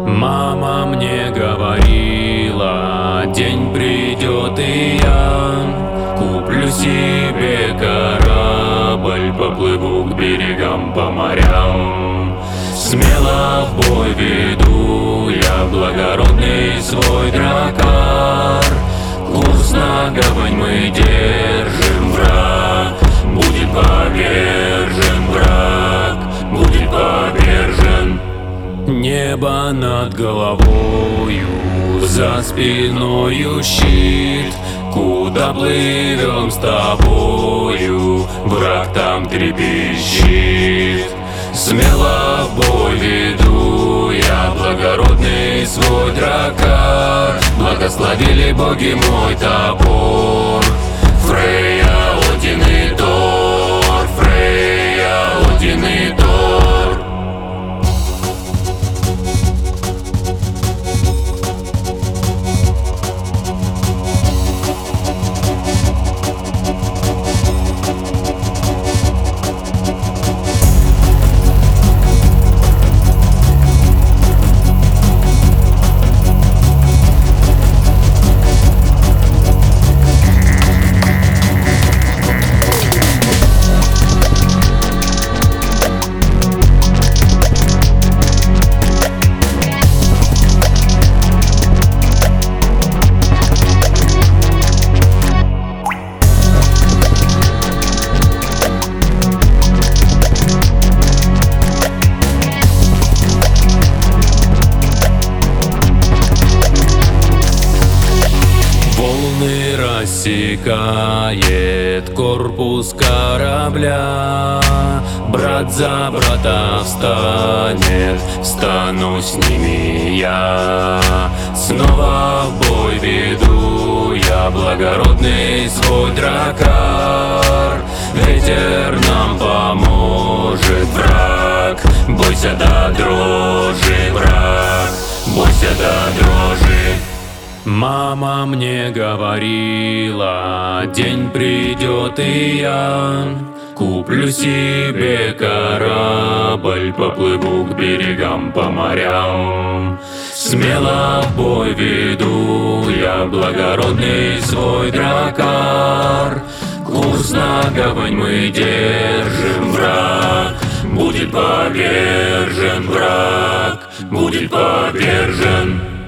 Мама мне говорила, день придет и я куплю себе корабль, поплыву к берегам, по морям. Смело в бой веду я благородный свой дракар. Курс на гавань мы держим, враг будет повержен, враг будет повержен. Небо над головою, за спиною щит. Куда плывем с тобою, враг там трепещет. Смело в бой веду я благородный свой дракар. Благословили боги мой топор. Фрейя, Один и Тор, Фрейя, Один и Тор. Рассекает корпус корабля. Брат за брата встанет, встану с ними я. Снова в бой веду я благородный свой дракар. Ветер нам поможет, враг, бойся до дрожи, враг, бойся до дрожи. Мама мне говорила, день придет и я куплю себе корабль, поплыву к берегам, по морям. Смело в бой веду я благородный свой дракар. Курс на гавань мы держим, враг будет повержен, враг будет повержен.